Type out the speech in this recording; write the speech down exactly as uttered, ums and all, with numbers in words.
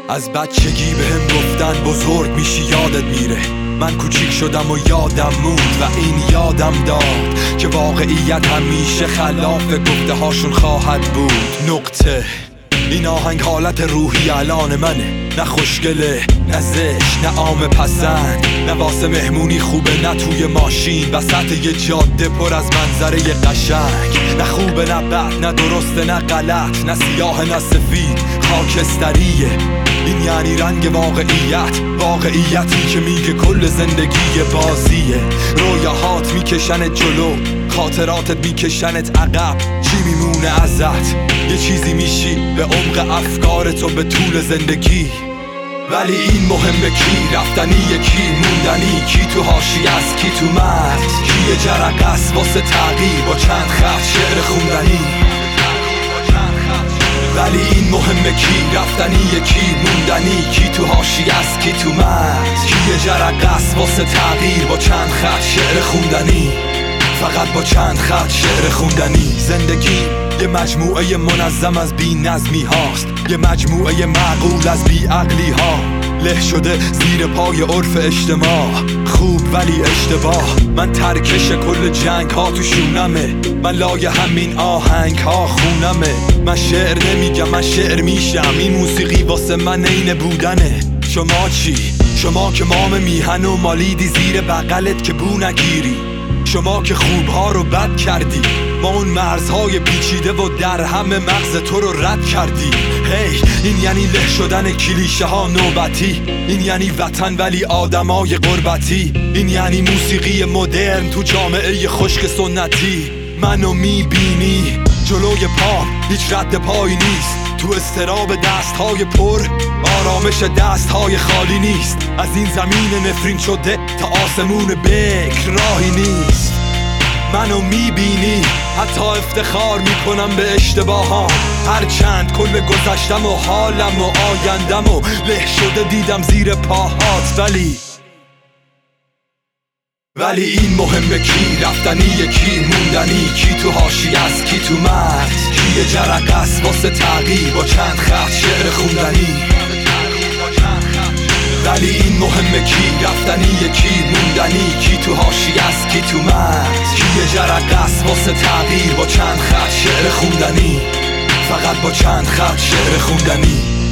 از بچگی بهم گفتن بزرگ میشی یادت میره. من کوچیک شدم و یادم موند و این یادم داد که واقعیت همیشه خلاف گفته هاشون خواهد بود. نقطه. این آهنگ حالت روحی الان منه، نه خوشگله نه زشت نه عام پسند، نه واسه مهمونی خوبه نه توی ماشین وسط یه جاده پر از منظره قشنگ، نه خوبه نه بد نه درسته نه غلط، نه سیاه نه سفید خاکستریه. این یعنی رنگ واقعیت، واقعیتی که میگه کل زندگی بازیه. رویاهات میکشنت جلو، خاطراتت میکشنت عقب، چی میمونه ازت؟ یه چیزی میشی به عمق افکارتو به طول زندگی. ولی این مهمه کی رفتنیه کی موندنی، کی تو حاشیه است کی تو مرد، کی یه جرقه است واسه تغییر با چند خط شعر خوندنی. ولی این مهمه کی رفتنیه کی موندنی، کی تو حاشیه است کی تو مرد، کی یه جرقه است واسه تغییر با چند خط شعر خوندنی. فقط با چند خط شعر خوندنی. زندگی یه مجموعه منظم از بی نظمی هاست، یه مجموعه معقول از بی عقلی ها، له شده زیر پای عرف اجتماع. خوب ولی اشتباه. من ترکش کل جنگ ها تو شونمه، من لای همین آهنگ ها خونمه. من شعر نمیگم من شعر میشم، این موسیقی واسه من عین بودنه. شما چی؟ شما که مام میهن و مالیدی زیر بغلت که بو نگیری، شما که خوبها رو بد کردی، ما اون مرزهای پیچیده و در همه مغز تو رو رد کردی. هی hey, این یعنی له شدن کلیشه ها نوبتی، این یعنی وطن ولی آدمای غربتی، این یعنی موسیقی مدرن تو جامعه خشک سنتی. منو میبینی جلوی پام هیچ رد پایی نیست، تو استراب دست های پر آرامش دست های خالی نیست. از این زمین نفرین شده تا آسمون بکر راهی نیست. منو میبینی حتی افتخار میکنم به اشتباهام، هرچند کل گذشتم و حالم و آیندم و له شده دیدم زیر پاهات. ولی ولی این مهمه کی رفتنیه کی موندنی، کی تو حاشیه است کی تو مرد، کی یه جرقه است واسه تغییر با چند خط شعر خوندنی. ولی این مهمه کی رفتنیه کی موندنی، کی تو حاشیه است کی تو مرد، کی یه جرقه است واسه تغییر با چند خط شعر خوندنی. فقط با چند خط شعر خوندنی.